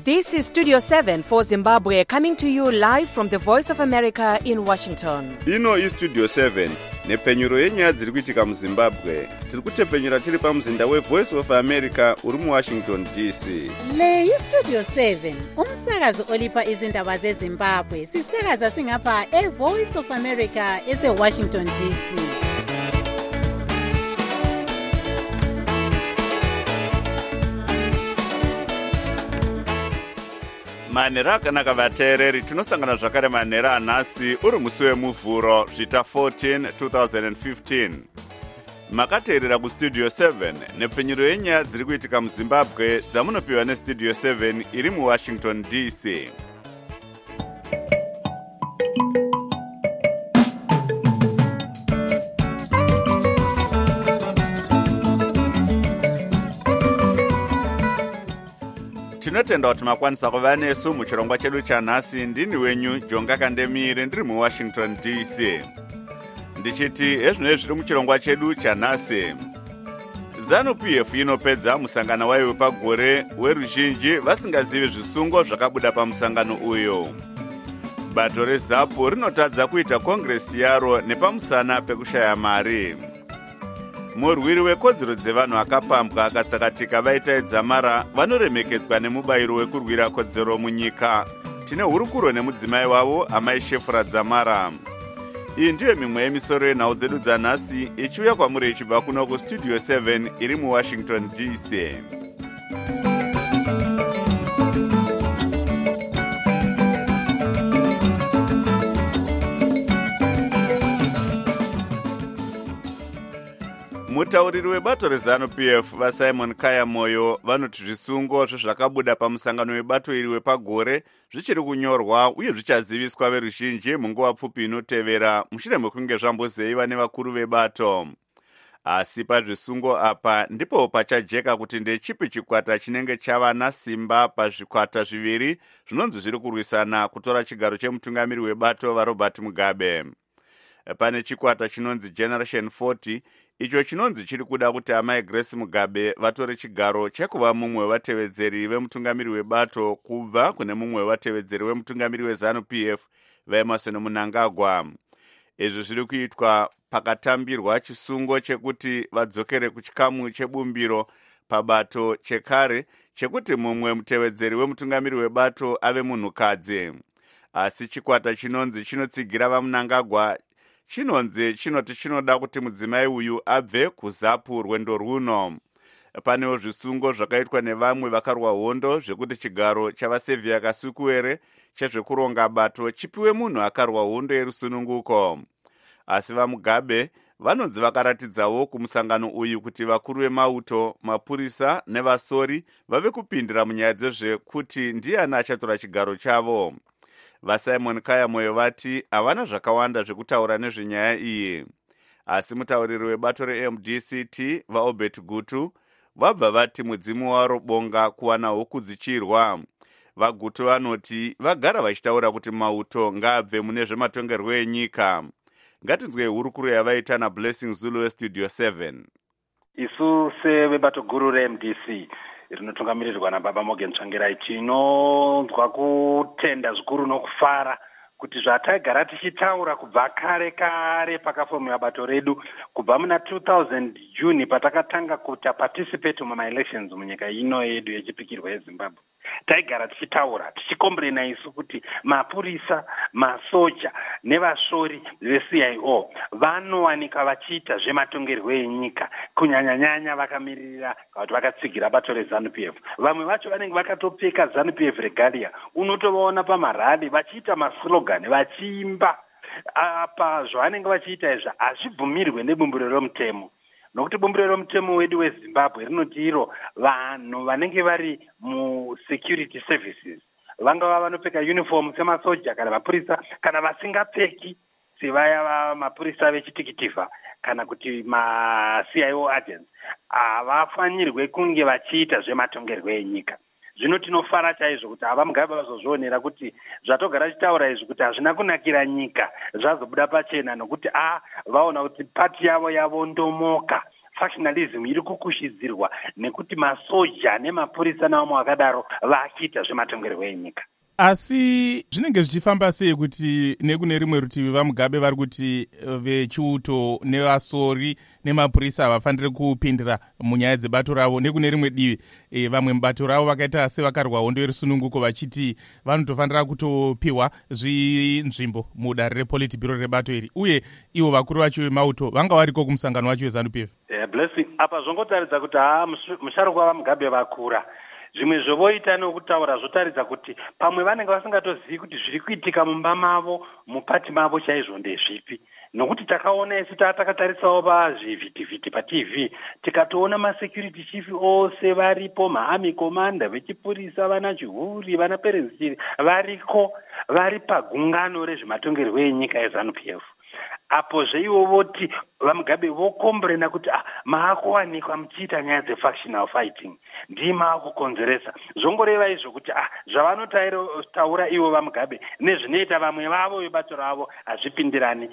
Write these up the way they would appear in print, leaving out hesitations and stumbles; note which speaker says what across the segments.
Speaker 1: This is Studio 7 for Zimbabwe, coming to you live from the Voice of America in Washington.
Speaker 2: Ino iStudio 7 nepfenyuro yenyaya dziri kuitika muZimbabwe. Tiri kutepfenyura tiri pamuzinda weVoice of America uri muWashington DC.
Speaker 3: Le iStudio 7 umsakazo olipa izindaba zeZimbabwe. Sisakaza singapha eVoice of America eseWashington DC.
Speaker 2: Manhero akanaka vateereri, tinosangana zvakare manhero anhasi uri musi wemuvhuro zvita 14 2015. Makateerera kuStudio 7 nepfenyuro yenyaya dziri kuitika muZimbabwe dzamunopiwa neStudio 7 iri muWashington DC. Tinotenda kuti makwanisa kuva nesu muchirongwa chedu chanhasi. Ndini wenyu Jonga Kandemire ndiri muWashington DC. Ndichiti ezvinezvi zviri muchirongwa chedu chanhasi. ZANU-PF inopedza musangano wayo wepagore weruzhinji vasingazivi zvisungo zvakabuda pamusangano uyo. Bato reZAPU rinotadza kuita kongresi yaro nepamusana pekushaya mari. Murwiri wekodzero dzevanhu akapambwa akatsakatika vaita dzamara vanoremekedzwa nemubayiro wekurwira kodzero munyika. Tine hurukuro nemudzimai wavo Amai Shefura Dzamara. Iyi ndiyo mimwe yemisoro yenhau dzedu dzanhasi ichiuya kwamuri ichibva kuno kuStudio 7 iri muWashington DC. Mutauriri webato reZANU-PF vaSimon Kayamoyo vanoti zvisungo zvezvakabuda pamusangano webato iri wepagore zvichiri kunyorwa uye zvichaziviswa veruzhinji munguva pfupi inotevera mushure mekunge zvambozeyiwa nevakuru vebato. Asi pazvisungo apa ndipo pachajeka kuti ndechipi chikwata chinenge chava nasimba pazvikwata zviviri zvinonzi zviri kurwisana kutora chigaro chemutungamiri webato vaRobert Mugabe. Pane chikwata chinonzi Generation 40 icho chinonzi chiri kuda kuti Amai Grace Mugabe vatore chigaro chekuva mumwe wevatevedzeri vemutungamiri webato kubva kune mumwe wevatevedzeri wemutungamiri weZANU-PF vaEmerson Mnangagwa. Izvi zviri kuitwa pakatambirwa chisungo chekuti vadzokere kuchikamu chebumbiro pabato chekare chekuti mumwe mutevedzeri wemutungamiri webato ave munhukadzi. Asi chikwata chinonzi chinotsigira vaMnangagwa chinoti chinoda kuti mudzimai uyu abve kuZAPU rwendo runo. Panewo zvisungo zvakaitwa nevamwe vakarwa hondo zvekuti chigaro chavaSevia Kasukuwere chezvekuronga bato chipiwe munhu akarwa hondo yerusununguko. Asi vaMugabe vanonzi vakaratidzawo kumusangano uyu kuti vakuru vemauto, mapurisa nevasori vave kupindira munyaya dzezvekuti ndiani achatora chigaro chavo. VaSimon Kayamoyo vati havana zvakawanda zvekutaura nezvenyaya iyi. Asi mutauriri webato reMDCT vaObert Gutu vabva vati mudzimu waro bonga kuwana huku dzichirwa. VaGutu vanoti vagara vachitaura kuti mauto ngaabve mune zvematongerwo enyika. Ngatinzwe hurukuro yavaita naBlessing Zulu weStudio 7.
Speaker 4: Isu sevebato guru reMDC rinotungamirirwa naBaba Morgan Tsvangirai tinonzwa kutenda zvikuru nokufara kuti zvatagara tichitaura kubva kare pakafomiwa bato redu kubva muna 2000 June patakatanga kuita participate mumaelections munyika ino yedu yechipikirwa yeZimbabwe. Taigara tichitaura tichikombrena isu kuti mapurisa, masoja nevasori veCIO vanowanika vachiita zvematongerwo enyika kunyanyanyanya vakamirira kuti vakatsigira bato reZANU-PF. Vamwe vacho vanenge vakatopfeka ZANU-PF regalia, unotovaona pamarali vachiita maslogan vachiimba. Apa zvavanenge vachiita izvi hazvibvumirwe nebumbiro romutemo, nokuti bumbiro romutemo wedu weZimbabwe rinoti iro vanhu vanenge vari musecurity services vangava vanopfeka uniform semasoja kana mapurisa kana vasingapfeki sevaya mapurisa vechitikitivha kana kuti maCIO agents havafanirwe kunge vachiita zvematongerwo enyika. Zvino tinofara chaizvo kuti avaMugabe vazozvionera kuti zvatogara chitaura izvi kuti hazvina kunakira nyika zvazobuda pachena nokuti vaona kuti pati yavo yavondomoka factionalism iri kukushidzirwa nekuti masoja nemapurisa nevamwe vakadaro vachiita zvematongerwo enyika.
Speaker 5: Asi zvinenge zvichifamba sei kuti nekune rimwe rutivi vaMugabe vari kuti vechiuto nevasori nemapurisa havafaniri kupindira munyaya dzebato ravo, nekune rimwe divi vamwe mubato ravo vakaita sevakarwa hondo yerusununguko vachiti vanotofanira kutopiwa nzvimbo mudare repolitburo rebato iri, uye ivo vakuru vacho vemauto vanga variko kumusangano wacho weZANU-PF.
Speaker 4: Blessing apa zvongotaridza kuti musharukwa vaMugabe vakura. Zvimwe zvovoita nokutaura zvotaridza kuti pamwe vanenge vasingatozivi kuti zviri kuitika mumba mavo, mupati mavo chaizvo ndezvipi. Nokuti takaona isu takatarisawo pazvivhitivhiti paTV, tikatoona masecurity chief ose varipo, maarmy commander vechipurisa, vana Chihuri, vana Perenziri variko, vari pagungano rezvematongerwo enyika yeZANU-PF. Apo zveivo voti vaMugabe vokombrena kuti maakuwanikwa muchiita nyaya dzefactional fighting ndimakukonzeresa. Zvongoreva izvo kuti zvavanotaura ivo vaMugabe nezvinoita vamwe vavo vebato ravo hazvipindirani.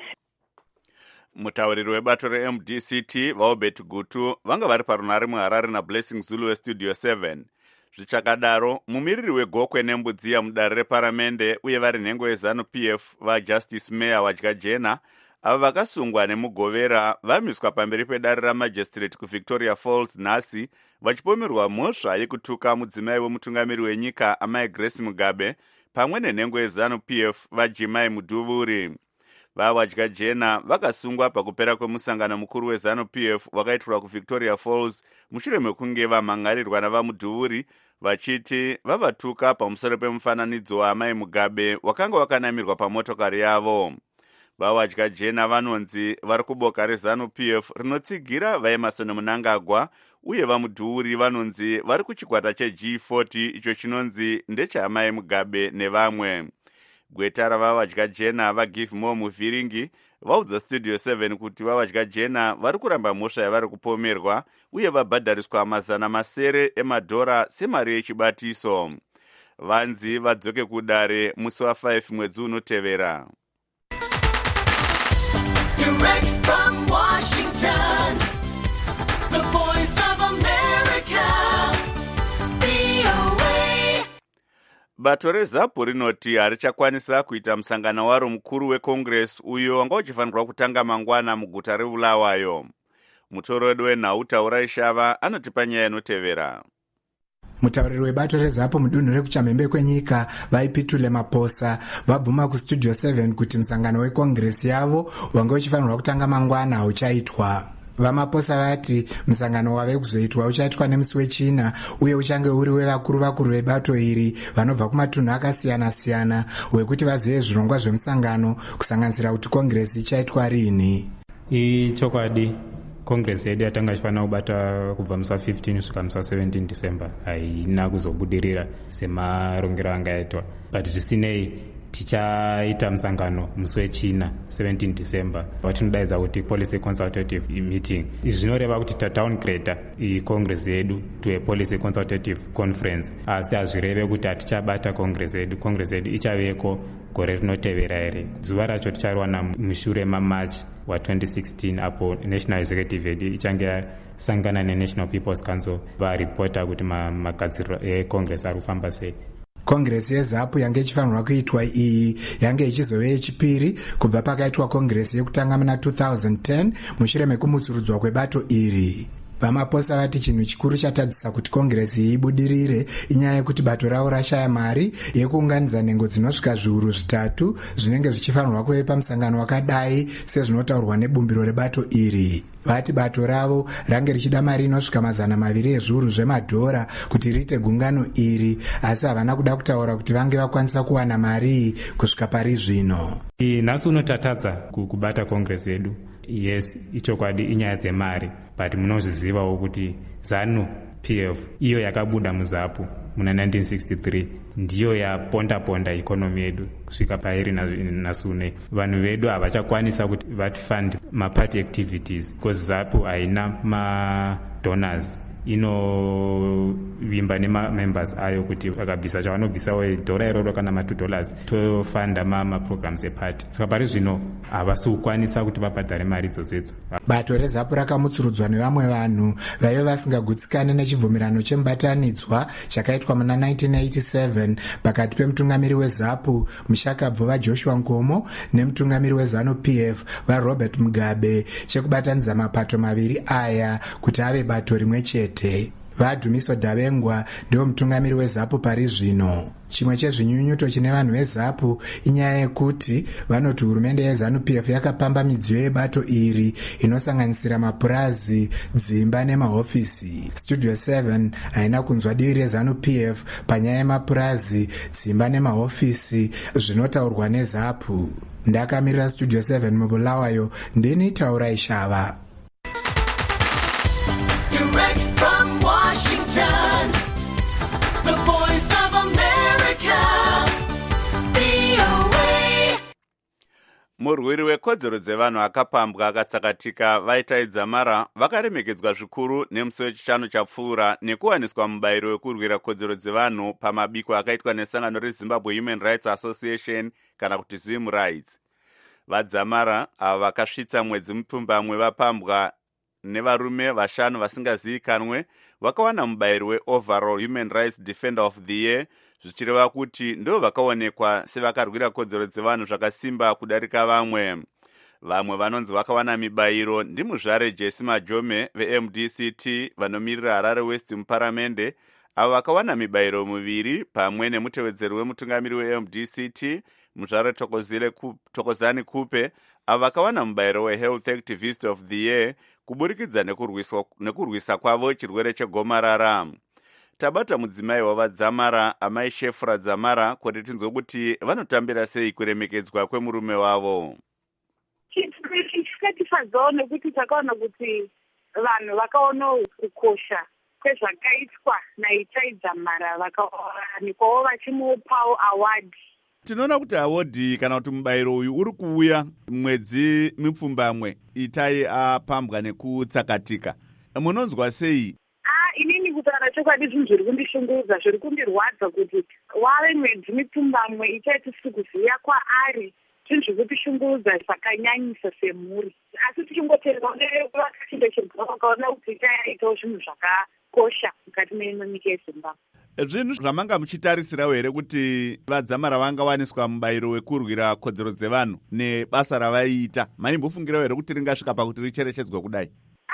Speaker 2: Mutauriri webato reMDCT vaObert Gutu vanga vari parunare muHarare naBlessing Zulu weStudio 7. Zvichakadaro, mumiriri wegokwe nembudziya mudare reparamende uye vari nhengo yeZANU-PF vaJustice Mayor Wadyajena ava vakasungwa nemugovera vamiswa pamberi pedare ramajistrate kuVictoria Falls nhasi vachipomerwa mhosva yekutuka mudzimai wemutungamiri wenyika amai Grace Mugabe pamwe nenhengo yeZANU-PF vaJimai Muduvuri. vaWadyajena vakasungwa pakupera kwemusangano mukuru weZANU-PF wakaitirwa kuVictoria Falls mushure mekunge vamhangarirwa navaMuduvuri vachiti vavatuka pamusoro pemufananidzo waamai Mugabe wakanga wakanamirwa pamotokari yavo. vaWadyajena vanonzi vari kuboka reZANU-PF rinotsigira vaEmerson Mnangagwa uye vaMuduvuri vanonzi vari kuchikwata cheG40 icho chinonzi ndechaamai Mugabe nevamwe. Gweta ravaWadyajena vaGive More Muvhiringi vaudza Studio 7 kuti vaWadyajena vari kuramba mhosva yavari kupomerwa uye vabhadhariswa $100 emadhora semari yechibatiso. Vanzi vadzoke kudare musi wa5 mwedzi unotevera.
Speaker 6: Direct from Washington, the voice of America, VOA.
Speaker 2: Bato reZAPU rinoti harichakwanisa kuita musangano waro mukuru weCongress uyo wanga uchifanirwa kutanga mangwana muguta reBulawayo. Mutorodi wenhau Taurai Shava anotipa nyaya inotevera.
Speaker 7: Mutauriri webato reZAPU mudunhu rekuchamhembe kwenyika vaipitule Maposa vabvuma kuStudio 7 kuti musangano weCongress yavo wanga uchifanirwa kutanga mangwana hauchaitwa. VaMaposa vati musangano wave kuzoitwa uchaitwa nemusi weChina uye uchange uri wevakuru vebato iri vanobva kumatunhu akasiyana-siyana wekuti vazive zvirongwa zvemusangano kusanganisira kuti Congress ichaitwa rini.
Speaker 8: Ichokwadi Congress yedu yatanga ichifanira kubata kubva musi wa15 kusvika musi wa17 December haina kuzobudirira semarongero anga yaitwa, but zvisinei tichaita musangano musi weChina 17 December watinodaidza kuti policy consultative meeting. Izvi zvinoreva kuti tadowngrade iCongress yedu to a policy consultative conference, asi hazvireve kuti hatichabata Congress yedu ichaveko gore rinotevera here. Zuva racho tichariwana mushure maMarch wa2016 apo National Executive yedu ichange yasangana neNational People's Council varipota kuti magadziriro eCongress ari kufamba sei.
Speaker 7: Congress yeZAPU yange ichifanirwa kuitwa iyi yange ichizove yechipiri kubva pakaitwa Congress yekutanga muna 2010 mushure mekumutsurudzwa kwebato iri. VaMaposa vati chinhu chikuru chatadzisa kuti Congress iyi ibudirire inyaya yekuti bato ravo rashaya mari yekuunganidza nhengo dzinosvika zviuru 3 zvinenge zvichifanirwa kuve pamusangano wakadai sezvinotaurwa nebumbiro rebato iri. Vati bato ravo range richida mari inosvika $200 ezviuru zvemadhora kuti riite gungano iri, asi havana kuda kutaura kuti vange vakwanisa kuwana mari kusvika pari zvino.
Speaker 8: Nhasi unotatadza kubata Congress yedu. Yes, ichokwadi inyaya dzemari, but munozvizivawo kuti ZANU-PF iyo yakabuda muZAPU muna 1963 ndiyo yaponda ikonomi yedu kusvika pairi nasune. Vanhu vedu havachakwanisa kuti vatifund maparty activities because ZAPU haina madonors inovimba nemamembers ayo kuti vakabvisa chavanobvisawo dhora iroro kana $2 tofanda maprograms eparty. Saka pari zvino havasi kukwanisa kuti vabhadhare mari idzodzo.
Speaker 7: Bato reZAPU rakamutsurudzwa nevamwe vanhu vaive vasingagutsikane nechibvumirano chemubatanidzwa chakaitwa muna 1987 pakati pemutungamiri weZAPU Mushakabvu vaJoshua Nkomo nemutungamiri weZANU-PF vaRobert Mugabe chekubatanidza mapato maviri aya kuti ave bato rimwe chete. vaDhumiso Davengwa ndiwo mutungamiri weZAPU pari zvino. Chimwe chezvinyunyuto chine vanhu veZAPU inyaya yekuti vanoti hurumende yeZANU-PF yakapamba midziyo yebato iri inosanganisira mapurazi, dzimba nemahofisi. Studio 7 haina kunzwa divi reZANU-PF panyaya yemapurazi, dzimba nemahofisi zvinotaurwa neZAPU. Ndakamirira Studio 7 muBulawayo, ndini Taurai Shava.
Speaker 6: Direct from Washington, the voice of America, VOA.
Speaker 2: Murwiri wekodzero dzevanhu akapambwa akatsakatika vaitaidza mara vakaremekedzwa zvikuru nemusi wechishanu chapfuura nekuwaniswa mubayiro wekurwira kodzero dzevanhu pamabiko akaitwa nesangano reZimbabwe Human Rights Association kana kuti Zim Rights. Vadzamara ava vakasvitsa mwedzi mupfumbamwe vapambwa nevarume vashanu vasingazivikanwe vakawana mubayiro weOverall Human Rights Defender of the Year, zvichireva kuti ndo vakaonekwa sevakarwira kodzero dzevanhu zvakasimba kudarika vamwe. Vamwe vanonzi vakawana mibayiro ndimuzvare Jesse Majome veMDCT vanomirira Harare West muparamende, avo vakawana mibayiro miviri pamwe nemutevedzeri wemutungamiri weMDCT muzvare Thokozani Kupe, avo vakawana mubayiro weHealth Activist of the Year kuburikidza nekurwisa kwavo chirwere chegomarara. Tabata mudzimai wavadzamara amai Shefra Dzamara kuti tinzwe kuti vanotambira sei kuremekedzwa kwemurume wavo.
Speaker 9: Chikatifadzawo nekuti takaona kuti vanhu vakaona kukosha kwezvakaitwa naItai Dzamara vakawanikwawo vachimupawo award.
Speaker 2: Tinoona kuti award kana kuti mubayiro uyu uri kuuya mwedzi mipfumbamwe Itai apambwa nekutsakatika. Munonzwa sei?
Speaker 9: Inini kutaura chokwadi zvinhu zviri kundishungurudza, zviri kundirwadza kuti wave mwedzi mipfumbamwe Itai tisiri kuziva kwaari, zvinhu zviri kutishungurudza zvakanyanyisa semhuri. Asi tichingotenda nevakachindecherwa vakaona kuti Itai aitawo zvinhu zvakakosha mukati menyika yeZimbabwe.
Speaker 2: Zvinhu zvamanga muchitarisirawo here kuti vadzamara vangawaniswa mubayiro wekurwira kodzero dzevanhu nebasa ravaiita? Manimbofungirawo here kuti ringasvika pakuti richerechedzwe kudai?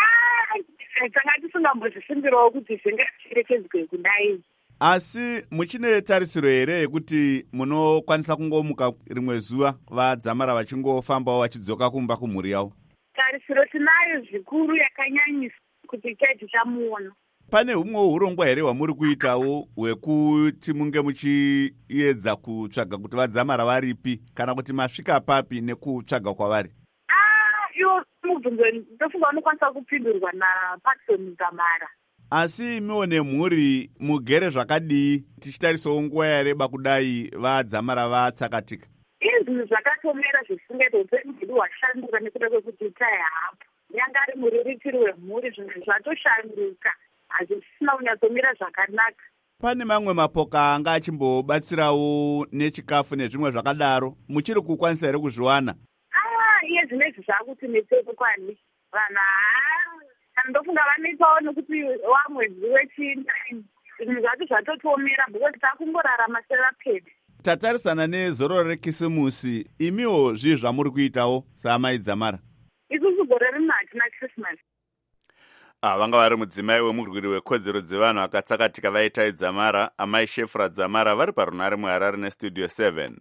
Speaker 9: Tanga tisingambozvisimbirawo kuti zvingacherechedzwe kudai.
Speaker 2: Asi muchine tarisiro here yekuti munokwanisa kungomuka rimwe zuva vadzamara vachingofambawo vachidzoka kumba kumhuri yavo?
Speaker 9: Tarisiro tinayo zvikuru yakanyanyisa kuti Itai tichamuona.
Speaker 2: Pane humwe urongwa here hwamuri kuitawo hwekuti munge muchiedza kutsvaga kuti vadzamara varipi kana kuti masvika papi nekutsvaga kwavari?
Speaker 9: Iwo mubvunzo ndofunga unokwanisa kupindurwa naPaxton Dzamara.
Speaker 2: Asi imiwo nemhuri mugere zvakadii tichitarisawo nguva yareba kudai vadzamara vatsakatika?
Speaker 9: Izvi zvakatomera zvisingaito upenyu hwashanduka nekuda kwekuti Itai hapo. Yanga ari muriritiri wemhuri, zvinhu zvatoshanduka. Hazvisina kunyatsomira zvakanaka.
Speaker 2: Pane mamwe mapoka anga achimbobatsirawo nechikafu nezvimwe zvakadaro, muchiri kukwanisa here kuzviwana?
Speaker 9: Iye zvinezvi zvakuti netsepo kwani vanhu kana ndofunga vanoitawo nekuti wamwedzi wechi9 zvinhu zvacho zvatotomera because takungorarama sevapedi.
Speaker 2: Tatarisana nezororo rekisimusi, imiwo zvii zvamuri kuitawo saamai Dzamara?
Speaker 9: Isusu gore rino hatina Christmas.
Speaker 2: Vanga vari mudzimai wemurwiri wekodzero dzevanhu akatsakatika vaItai Dzamara, amai Shefra Dzamara vari parunare muHarare neStudio 7.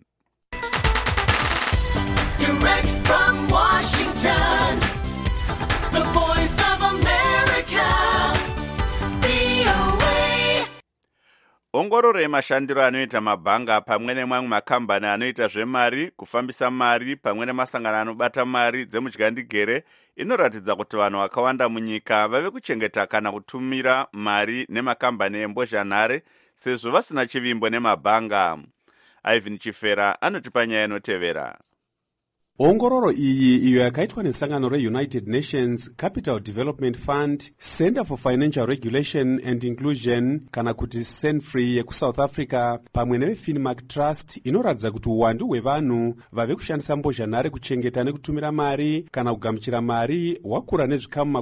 Speaker 6: Direct from Washington, the voice of America, VOA.
Speaker 2: Ongororo yemashandiro anoita mabhanga pamwe nemamwe makambani anoita zvemari, kufambisa mari pamwe nemasangano anobata mari dzemudyandikere inoratidza kuti vanhu vakawanda munyika vave kuchengeta kana kutumira mari nemakambani embozhanhare sezvo vasina chivimbo nemabhanga. Ivan Chifera anotipa nyaya inotevera.
Speaker 10: ongororo iyi iyo yakaitwa nesangano reunited nations capital development fund, center for financial regulation and inclusion kana kuti senfree yekusouth africa pamwe nevefinmark trust inoratidza kuti uwandu hwevanhu vave kushandisa mbozhanhare kuchengeta nekutumira mari kana kugamuchira mari hwakura nezvikamu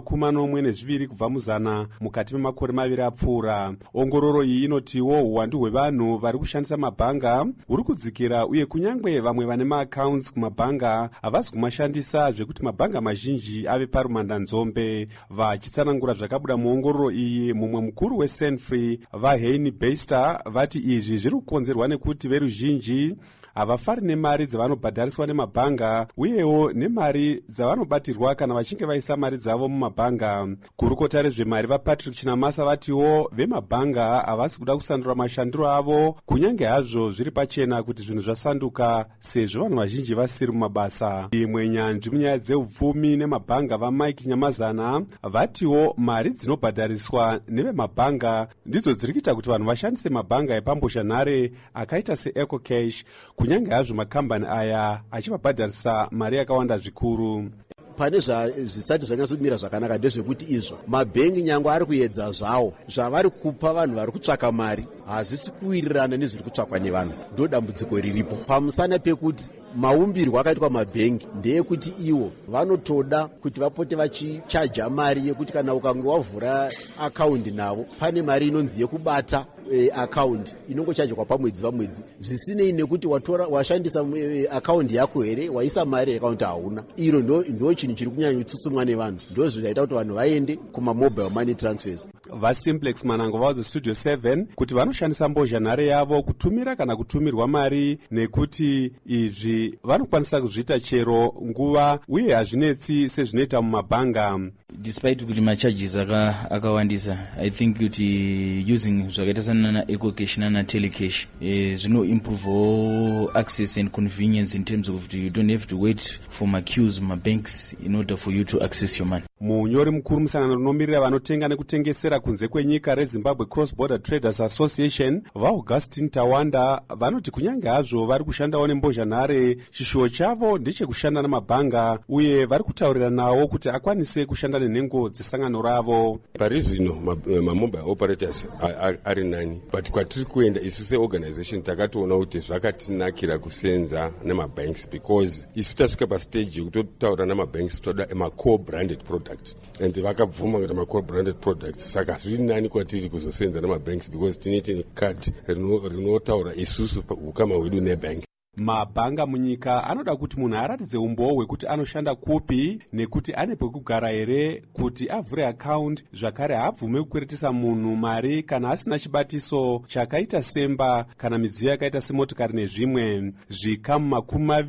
Speaker 10: 42 kubva muzana mukati memakore maviri apfuura. Ongororo iyi inotiwo uwandu hwevanhu vari kushandisa mabhanga huri kudzikira, uye kunyangwe vamwe vane maaccounts kumabhanga havasi kumashandisa, zvekuti mabhanga mazhinji ave parumandanzombe. Vachitsanangura zvakabuda muongororo iyi, mumwe mukuru wesenfree vaheini Beister vati izvi zviri kukonzerwa nekuti veruzhinji havafari nemari dzavanobhadhariswa nemabhanga, uyewo nemari dzavanobatirwa kana vachinge vaisa mari dzavo mumabhanga. Kurukota rezvemari vaPatrick Chinamasa vatiwo vemabhanga havasi kuda kusandura mashandiro avo, kunyange hazvo zviri pachena kuti zvinhu zvasanduka sezvo vanhu vazhinji vasiri mumabasa. Imwe nyanzvi munyaya dzeupfumi nemabhanga vaMike Nyamazana vatiwo mari dzinobhadhariswa nevemabhanga ndidzo dziri kuita kuti vanhu vashandise mabhanga epambozhanhare akaita seEcocash, kunyange hazvo makambani aya achivabhadharisa mari yakawanda zvikuru.
Speaker 11: Pane zvisati zvanyatsomira zvakanaka ndezvekuti izvo mabhengi nyange ari kuedza zvawo zvavari kupa vanhu vari kutsvaka mari hazvisi kuwirirana nezviri kutsvakwa nevanhu. Ndo dambudziko riripo pamusana pekuti maumbirwo akaitwa mabhengi ndeyekuti iwo vanotoda kuti vapote vachichaja mari yekuti kana ukange wavhura akaundi navo pane mari inonzi yekubata akaundi inongochajwa pamwedzi zvisinei nekuti washandisa akaundi yako here, waisa mari akaundi hauna. Iro ndo chinhu chiri kunyanya kutsutsumwa nevanhu, ndo zvaita kuti vanhu vaende kuma-mobile money transfers.
Speaker 10: VaSimplex Manango vauze Studio 7 kuti vanoshandisa mbozhanhare yavo kutumira kana kutumirwa mari, nekuti izvi vanokwanisa kuzviita chero nguva uye hazvinetsi sezvinoita mumabhanga.
Speaker 12: Despite kuti macharges akawandisa, I think kuti using zvakaita sana naEcocash nana Telecash zvino improve all access and convenience in terms of you don't have to wait for queues banks in order for you to access your money.
Speaker 10: Munyori mukuru musangano rinomirira vanotenga nekutengesera kunze kwenyika reZimbabwe Cross Border Traders Association vaAugustine Tawanda vanoti kunyange hazvo vari kushandawo nembozhanhare, chishuwo chavo ndechekushanda namabhanga, uye vari kutaurira nawo kuti akwanise kushanda nenhengo dzesangano ravo.
Speaker 13: Pari zvino mamobile operators ari nani, but kwatiri kuenda isu seorganization takatoona kuti zvakatinakira kusenza nemabanks, because isu tasvika pastage yekutotaura namabanks toda emacore branded product, and vakabvuma kuti macore branded products, saka zviri nani kwatiri kuzosenza namabanks because tinoite card rinotaura isusu ukama hwedu nebank.
Speaker 10: Mabhanga munyika anoda kuti munhu aratidze umboo hwekuti anoshanda kupi, nekuti ane pekugara here kuti avhure account, zvakare haabvume kukweretesa munhu mari kana asina chibatiso chakaita semba kana midziyo yakaita semotokari nezvimwe. Zvikamu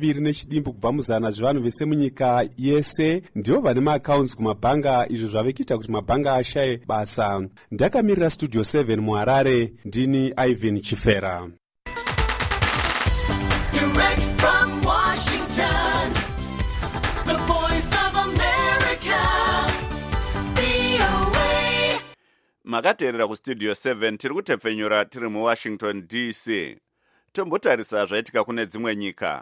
Speaker 10: 20 kubva muzana zvevanhu vese munyika yese ndivo vane maaccounts kumabhanga, izvo zvave kuita kuti mabhanga ashaye basa. Ndakamirira Studio 7 muHarare, ndini Ivan Chifera.
Speaker 6: Direct from Washington, the voice of America, VOA.
Speaker 2: Makateerera kustudio 7 tiri kutepfenyura tiri muWashington DC. Tombotarisa zvaitika kune dzimwe nyika.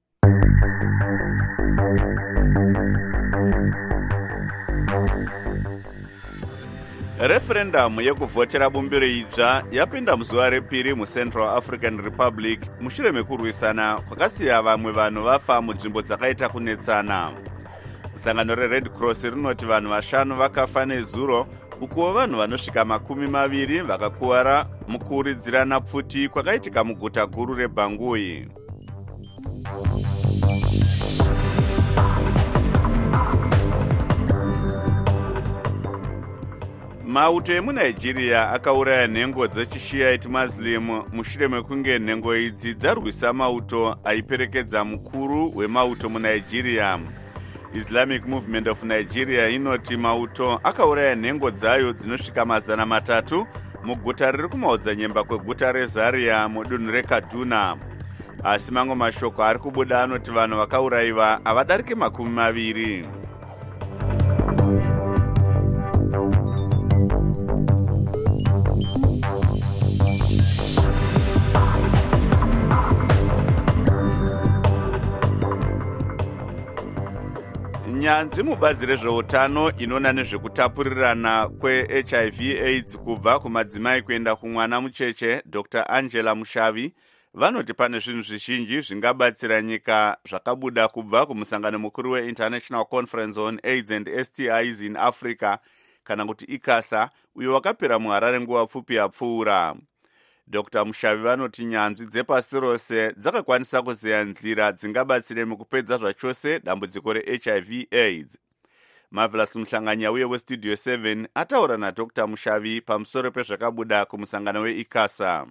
Speaker 2: Referendum yekuvhotera bumbiro idzva yapinda muzuva repiri muCentral African Republic mushure mekurwisana kwakasiya vamwe vanhu vafa munzvimbo dzakaita kunetsana. Sangano reRed Cross rinoti vanhu 5 vakafa nezuro, ukuwo vanhu vanosvika 20 vakakuwara mukuridzirana pfuti kwakaitika muguta guru reBangui. Mauto emuNigeria akauraya nhengo dzechishiite Muslim mushure mekunge nhengo idzi dzarwisa mauto aiperekedza mukuru wemauto muNigeria. Islamic Movement of Nigeria inoti mauto akauraya nhengo dzayo dzinosvika 300 muguta riri kumaodzanyemba kweguta reZaria mudunhu reKaduna. Asi mamwe mashoko ari kubuda anoti vanhu vakaurayiwa havadariki 20. nyanzvi mubazi rezveutano inoona nezvekutapurirana kwehiv aids kubva kumadzimai kuenda kumwana mucheche dr angela mushavi vanoti pane zvinhu zvizhinji zvingabatsira nyika zvakabuda kubva kumusangano mukuru weInternational Conference on AIDS and STIs in Africa kana kuti ICASA uyo wakapera muHarare nguva pfupi yapfuura. Dr Mushavi vanoti nyanzvi dzepasi rose dzakakwanisa kuzeya nzira dzingabatsire mukupedza zvachose dambudziko reHIV AIDS. Marvelous Mhlanganya uye westudio 7 ataura naDr Mushavi pamusoro pezvakabuda kumusangano weICASA.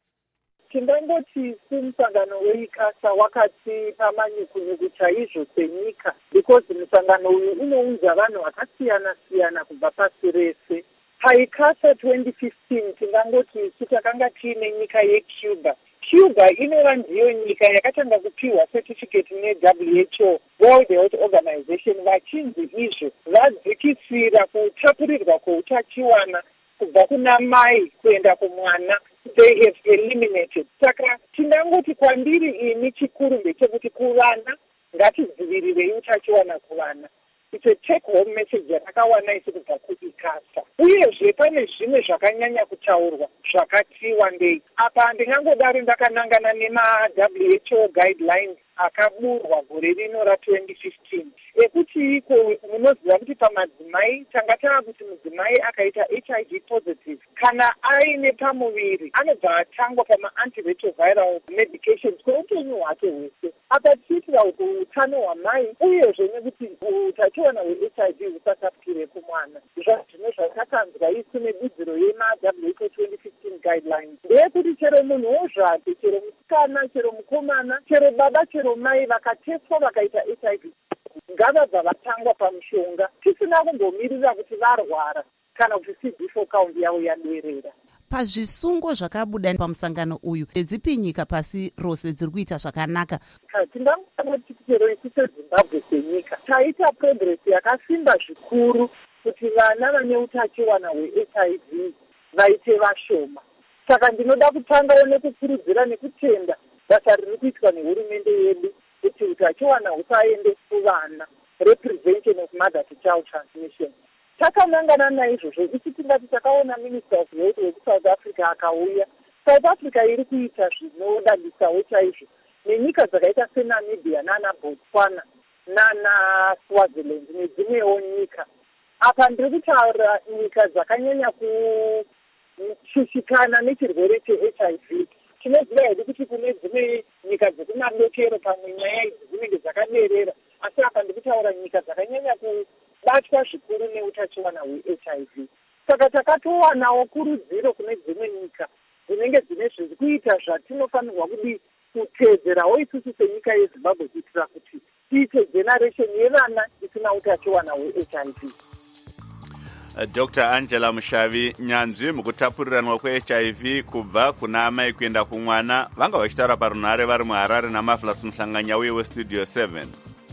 Speaker 14: Tindangoti kumusangano weICASA wakatipa manyuku chaizvo senyika because musangano uyu unounza vanhu vakasiyana-siyana kubva pasi rese. PaICASA 2015 tingangoti takanga tiine nyika yeCuba. Cuba inova ndiyo nyika yakatanga kupiwa certificate neWHO, World Health Organization, vachinzi izvo vadzikisira kutapurirwa kweutachiwana kubva kuna mai kuenda kumwana. They have eliminated. Saka tingangoti kwandiri ini chikuru ndechekuti kuvana ngatidzivirirei utachiwana kuvana. It's a take-home message yakakawana isi kubva kuICASA. Uyezve pane zvimwe zvakanyanya kutaurwa zvakatiwa ndei. Apa ndingangodaro ndakanangana nema-WHO guidelines akaburwa gore rino ra2015 ekuti iko munoziva kuti pamadzimai tanga tava kuti mudzimai akaita HIV positive kana aine pamuviri anobva atangwa pama-antiretroviral medications kweupenyu hwake hwese. Apa tichiitira kuti utano hwamai uyezve nekuti utachiwana hweHIV husatapukire kumwana. Zvazvino zvatakanzwa isu nedudziro yema-WHO 2015 guidelines ndeyekuti chero munhuwo zvake, chero musikana, chero mukomana, chero baba, chero mai vakateswa vakaita HIV ngavabva vatangwa pamushonga tisina kumbomirira kuti varwara kana kuti CD4 count yavo yaderera.
Speaker 15: Pazvisungo zvakabuda pamusangano uyu dzipi nyika pasi rose dziri kuita zvakanaka?
Speaker 14: Tingangoona kuti chero isu seZimbabwe senyika taita progress yakasimba zvikuru kuti vana vane utachiwana hweHIV vaite vashoma. Saka ndinoda kutangawo nekukurudzira nekutenda basa riri kuitwa nehurumende yedu kuti utachiwana husaende kuvana, reprevention of mother to child transmission. Takanangana naizvozvo isu tingati takaona Minister of Health weSouth Africa akauya. South Africa iri kuita zvinodadisawo chaizvo nenyika dzakaita seNamibia nana Botswana nana Swaziland nedzimwewo nyika. Apa ndiri kutaura nyika dzakanyanya kushushikana nechirwere cheHIV. Tinoziva hedu kuti kune dzimwe nyika dzekumadokero pamwe nyaya idzi dzinenge dzakaderera, asi apa ndiri kutaura nyika dzakanyanya kubatwa zvikuru neutachiwana hweHIV. Saka takatowanawo kurudziro kune dzimwe nyika dzinenge dzine zviri kuita zvatinofanirwa kutedzerawo isusu senyika yeZimbabwe kuitira kuti tiite generation yevana isina utachiwana hweHIV.
Speaker 2: Dr Angela Mushavi, nyanzvi mukutapuriranwa kweHIV kubva kuna amai kuenda kumwana vanga vachitaura parunhare vari muHarare naMarvelous Mhlanganya uye westudio 7.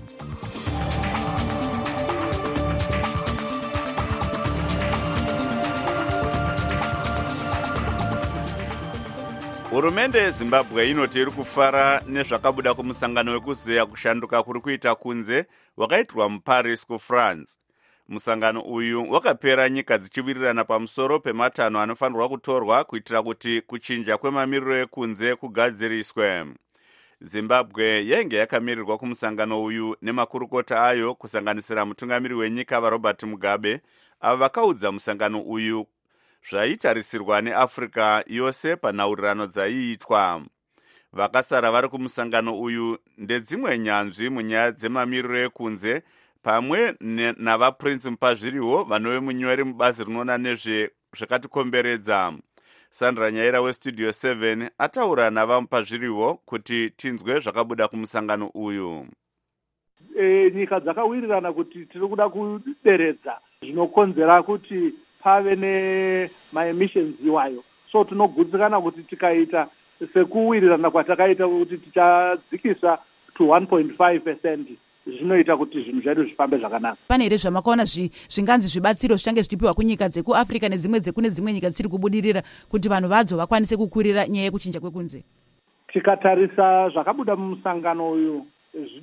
Speaker 2: Hurumende yeZimbabwe inoti iri kufara nezvakabuda kumusangano wekuzeya kushanduka kuri kuita kunze wakaitwa muParis kuFrance. Musangano uyu wakapera nyika dzichiwirirana pamusoro pematanho anofanirwa kutorwa kuitira kuti kuchinja kwemamiriro ekunze kugadziriswe. Zimbabwe yainge yakamirirwa kumusangano uyu nemakurukota ayo kusanganisira mutungamiri wenyika vaRobert Mugabe, ava vakaudza musangano uyu zvaitarisirwa neAfrica yose panhaurirano dzaiitwa. Vakasara vari kumusangano uyu ndedzimwe nyanzvi munyaya dzemamiriro ekunze pamwe navaPrince Mupazviriwo vanove munyori mubazi rinoona nezvakatikomberedza. Sandra Nyaira westudio 7 ataura navaMupazviriwo kuti tinzwe zvakabuda kumusangano uyu.
Speaker 16: Nyika dzakawirirana kuti tiri kuda kuderedza zvinokonzera kuti pave nemaemissions iwayo. So tinogutsikana kuti tikaita sekuwirirana kwatakaita kuti tichadzikisa to 1.5%. Zvinoita kuti zvinhu zvedu zvifambe zvakanaka.
Speaker 15: Pane here zvamakaona zvinganzi zvibatsiro zvichange zvichipiwa kunyika dzekuAfrica nedzimwe dzekune dzimwe nyika dzisiri kubudirira kuti vanhu vadzo vakwanise kukurira nyaya yekuchinja kwekunze?
Speaker 16: Tikatarisa zvakabuda mumusangano uyu zvinotaura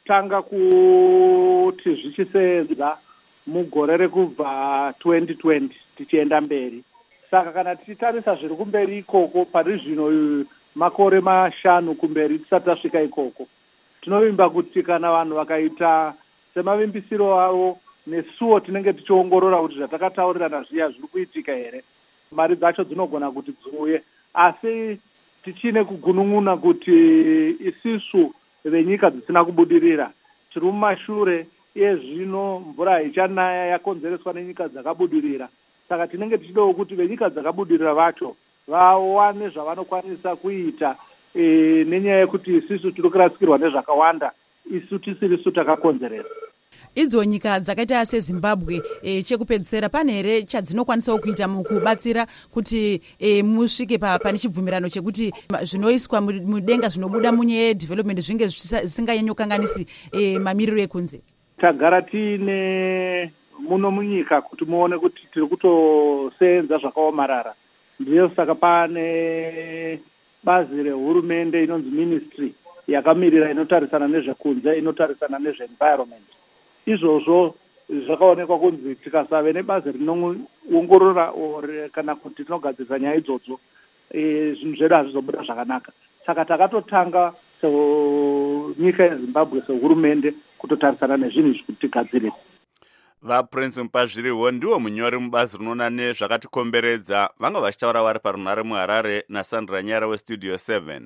Speaker 16: tanga kuti zvichiseenza mugore rekubva 2020 tichienda mberi. Saka kana tichitarisa zviri kumberi ikoko pari zvino makore 5 kumberi tisati tasvika ikoko, tinovimba kuti kana vanhu vakaita semavimbisiro avo nesuwo tinenge tichiongorora kuti zvatakataurirana zviya zviri kuitika here, mari dzacho dzinogona kuti dziuye. Asi tichine kugunun'una kuti isisu venyika dzisina kubudirira tiri mumashure, iye zvino mvura haichanaya yakonzereswa nenyika dzakabudirira. Saka tinenge tichidawo kuti venyika dzakabudirira vacho vawane zvavanokwanisa kuita nenyaya yekuti isisu tiri kurasikirwa nezvakawanda isu tisirisu takakonzeresa.
Speaker 15: Idzo nyika dzakaita seZimbabwe chekupedzisira pane here chadzinokwanisawo kuita mukubatsira kuti musvike pane chibvumirano chekuti zvinoiswa mudenga zvinobuda munyaya yedevelopment zvinge zvisinganyanyokanganisi mamiriro ekunze?
Speaker 16: Tagara tiine muno munyika kuti muone kuti tiri kutoseenza zvakaomarara. Ndiyo saka pane bazi rehurumende inonzi ministry yakamirira inotarisana nezvekunze, inotarisana nezveenvironment. Izvozvo zvakaonekwa kunzi tikasave nebazi rinoongorora kana kuti tinogadzirisa nyaya idzodzo, zvinhu zvedu hazvizobuda zvakanaka. Saka takatotanga senyika yeZimbabwe sehurumende kutotarisana nezvinhu izvi kuti tigadzirisa.
Speaker 2: VaPrince Mupazviriwo ndiwo munyori mubazi rinoona nezvakatikomberedza, vanga vachitaura vari parunhare muHarare naSandra Nyara weStudio 7.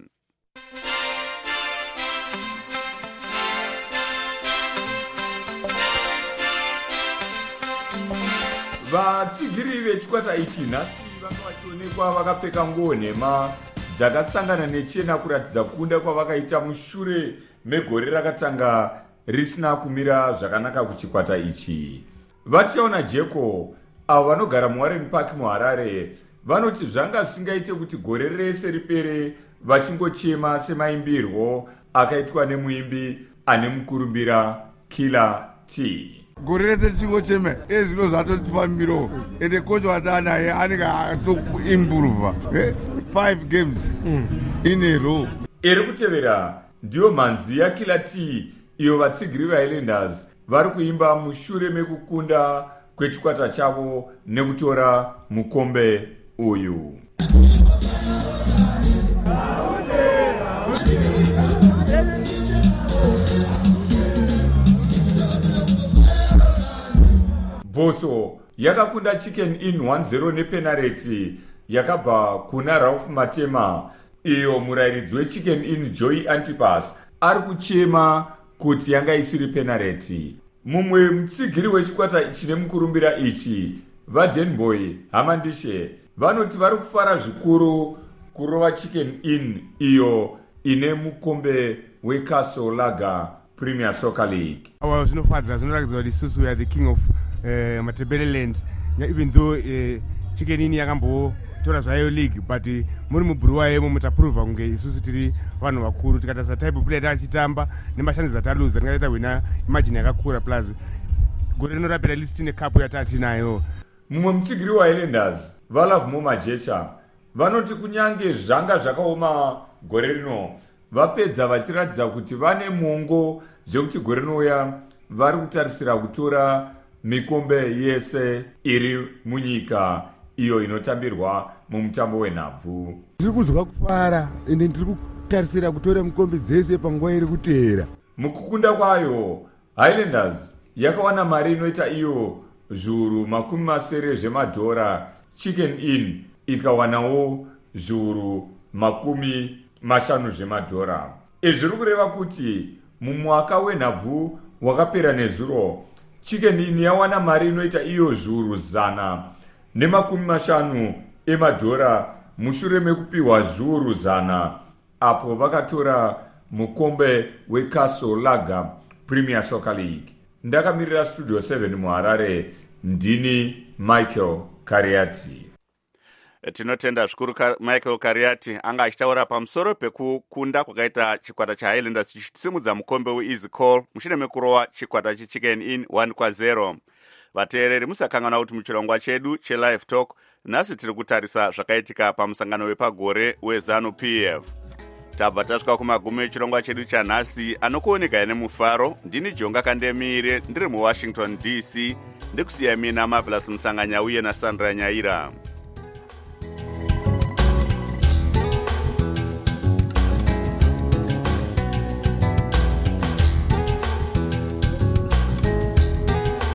Speaker 17: Vatsigiri vechikwata ichi nhasi vanga vachionekwa vakapfeka nguo nhema dzakasangana nechena kuratidza kunda kwavakaita mushure megore rakatanga risina kumira zvakanaka kuchikwata ichi. Vachaona Jeko avo vanogara muWarren Park muHarare vanoti zvanga zvisingaite kuti gore rese ripere vachingochema semaimbirwo akaitwa nemuimbi ane mukurumbira Killer T.
Speaker 18: Gore rese chingochema ezvino zvatotifambiro ende kocho watanaye anenge atoimprova 5 games in a row.
Speaker 17: Iri kutevera ndiyo mhanzi yaKiller T iyo vatsigiri vaIslanders vari kuimba mushure mekukunda kwechikwata chavo nekutora mukombe uyu. Boso yakakunda Chicken Inn 1-0 nepenareti yakabva kuna Ralph Matema. Iyo murairidzi weChicken Inn Joey Antipas ari kuchema kuti yanga isiri penareti. Mumwe mutsigiri wechikwata chine mukurumbira ichi, vaDenboy Hamandishe, vanoti vari kufara zvikuru kurova Chicken Inn iyo ine mukombe weCastle Lager Premier Soccer League.
Speaker 18: Awa zvinofadza, zvinoratidza kuti isusu we are the king of Matabeleland, even though Chicken Inn yakambotora zvayo league, but muri mubhuruwa yemo mutaprova kunge isusu tiri vanhu vakuru tikatarisa type of play tachitamba nemashandiza taluza tingaita wina imagine yakakura plus gore rinorapira list ne cup yatatinayo.
Speaker 17: Mumwe mutsigiri waIslanders Valavmo Majecha vanoti kunyange zvanga zvakaoma gore rino vapedza vachiratidza kuti vane mongo zvekuti gore rinouya vari kutarisira kutora mikombe yese iri munyika iyo inotambirwa mumutambo wenhabvu.
Speaker 18: Tiri kuzwa kufara ende tiri kutarisira kutora mikombe dzese panguva iri kuteera.
Speaker 17: Mukukunda kwayo Highlanders yakawana mari inoita iyo zviuru 70 zvemadhora, Chicken Inn ikawanawo zviuru 50 zvemadhora. Izvi zviri kureva kuti mumwaka wenhabvu wakapera nezuro Chicken Inn yawana mari inoita iyo zviuru 150 emadhora mushure mekupiwa zviuru 100 apo vakatora mukombe weCastle Lager Premier Soccer League. Ndakamirira Studio 7 muHarare, ndini Michael Kariati.
Speaker 2: Tinotenda zvikuru Michael Kariati anga achitaura pamusoro pekukunda kwakaita chikwata chaHighlanders chichisimudza mukombe weEasy Call mushure mekurova chikwata cheChicken Inn 1-0. Vateereri musakangana kuti muchirongwa chedu cheLive Talk nhasi tiri kutarisa zvakaitika pamusangano wepagore weZANU-PF. tabva tasvika kumagumo echirongwa chedu chanhasi anokuoneka nemufaro. Ndini Jonga Kandemire ndiri muWashington DC, ndikusiya mina Marvelous Mhlanganya uye naSandra Nyaira.